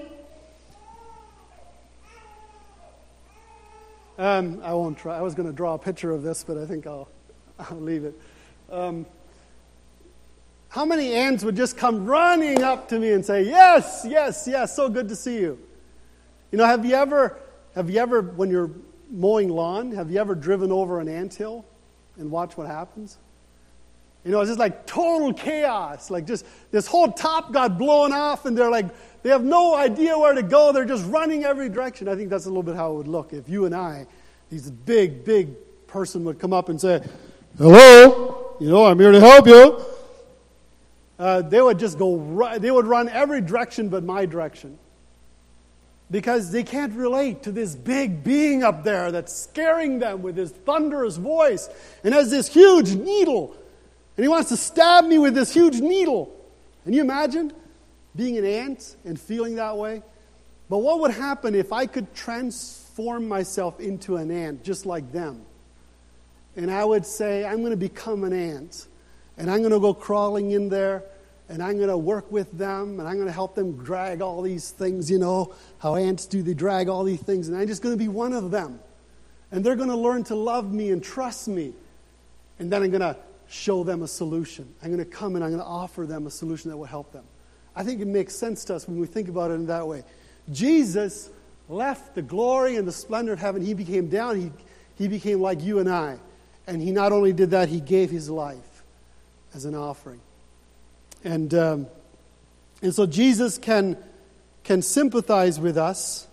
I won't try. I was going to draw a picture of this, but I think I'll leave it. How many ants would just come running up to me and say, yes, yes, yes, so good to see you? You know, have you ever, when you're mowing lawn, have you ever driven over an anthill and watched what happens? You know, it's just like total chaos. Like just this whole top got blown off, and they have no idea where to go. They're just running every direction. I think that's a little bit how it would look if you and I, this big person would come up and say, hello, you know, I'm here to help you. They would just they would run every direction but my direction. Because they can't relate to this big being up there that's scaring them with his thunderous voice and has this huge needle. And he wants to stab me with this huge needle. Can you imagine being an ant and feeling that way? But what would happen if I could transform myself into an ant just like them? And I would say, I'm going to become an ant. And I'm going to go crawling in there. And I'm going to work with them. And I'm going to help them drag all these things, you know, how ants do. They drag all these things. And I'm just going to be one of them. And they're going to learn to love me and trust me. And then I'm going to show them a solution. I'm going to come and I'm going to offer them a solution that will help them. I think it makes sense to us when we think about it in that way. Jesus left the glory and the splendor of heaven. He became down. He became like you and I. And he not only did that, he gave his life as an offering. And so Jesus can sympathize with us.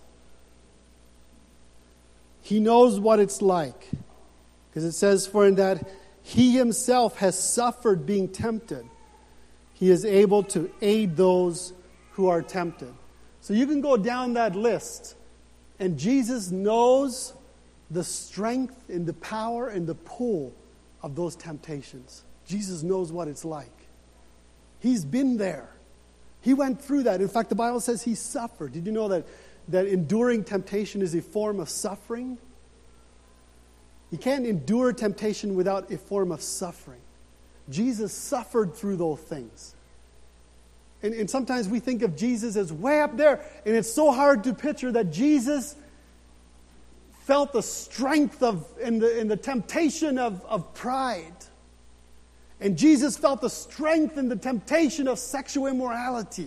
He knows what it's like. Because it says, for in that he himself has suffered being tempted, he is able to aid those who are tempted. So you can go down that list, and Jesus knows the strength and the power and the pull of those temptations. Jesus knows what it's like. He's been there. He went through that. In fact, the Bible says he suffered. Did you know that enduring temptation is a form of suffering? You can't endure temptation without a form of suffering. Jesus suffered through those things. And sometimes we think of Jesus as way up there, and it's so hard to picture that Jesus felt the strength and the temptation of pride. And Jesus felt the strength and the temptation of sexual immorality.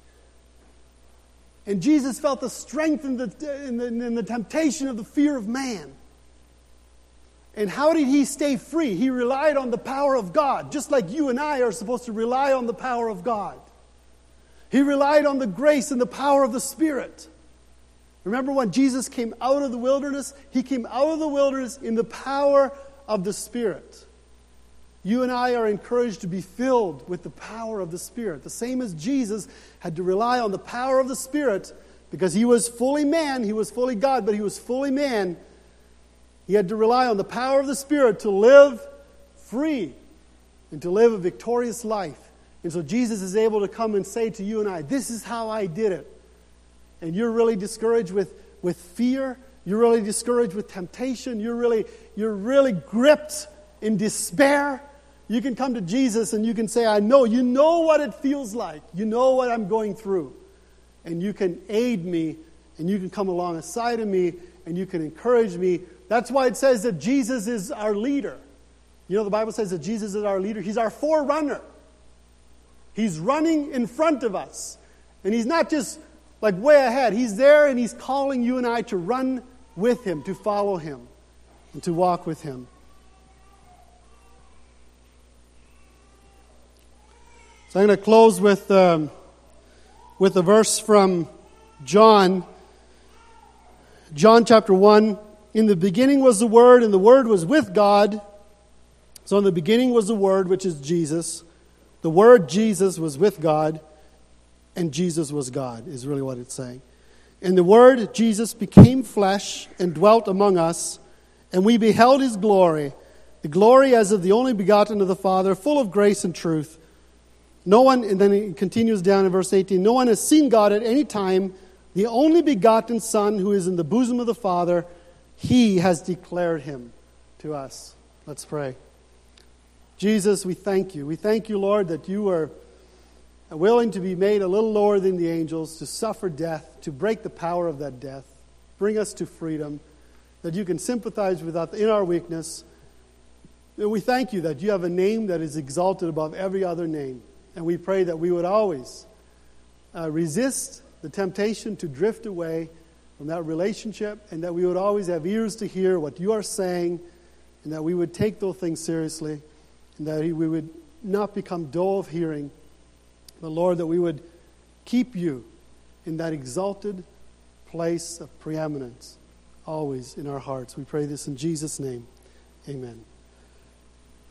And Jesus felt the strength and the temptation of the fear of man. And how did he stay free? He relied on the power of God, just like you and I are supposed to rely on the power of God. He relied on the grace and the power of the Spirit. Remember when Jesus came out of the wilderness? He came out of the wilderness in the power of the Spirit. You and I are encouraged to be filled with the power of the Spirit. The same as Jesus had to rely on the power of the Spirit because he was fully man, he was fully God, but he was fully man. He had to rely on the power of the Spirit to live free and to live a victorious life. And so Jesus is able to come and say to you and I, this is how I did it. And you're really discouraged with fear. You're really discouraged with temptation. You're really gripped in despair. You can come to Jesus and you can say, I know. You know what it feels like. You know what I'm going through. And you can aid me and you can come alongside of me and you can encourage me. That's why it says that Jesus is our leader. You know, the Bible says that Jesus is our leader. He's our forerunner. He's running in front of us. And he's not just like way ahead. He's there and he's calling you and I to run with him, to follow him, and to walk with him. So I'm going to close with a verse from John. John chapter 1. In the beginning was the Word, and the Word was with God. So in the beginning was the Word, which is Jesus. The Word, Jesus, was with God, and Jesus was God, is really what it's saying. And the Word, Jesus, became flesh and dwelt among us, and we beheld His glory, the glory as of the only begotten of the Father, full of grace and truth. No one, and then it continues down in verse 18, no one has seen God at any time. The only begotten Son who is in the bosom of the Father, He has declared Him to us. Let's pray. Jesus, we thank You. We thank You, Lord, that You are willing to be made a little lower than the angels, to suffer death, to break the power of that death, bring us to freedom, that You can sympathize with us in our weakness. And we thank You that You have a name that is exalted above every other name. And we pray that we would always resist the temptation to drift away from that relationship, and that we would always have ears to hear what You are saying, and that we would take those things seriously, and that we would not become dull of hearing, but Lord, that we would keep You in that exalted place of preeminence always in our hearts. We pray this in Jesus' name. Amen.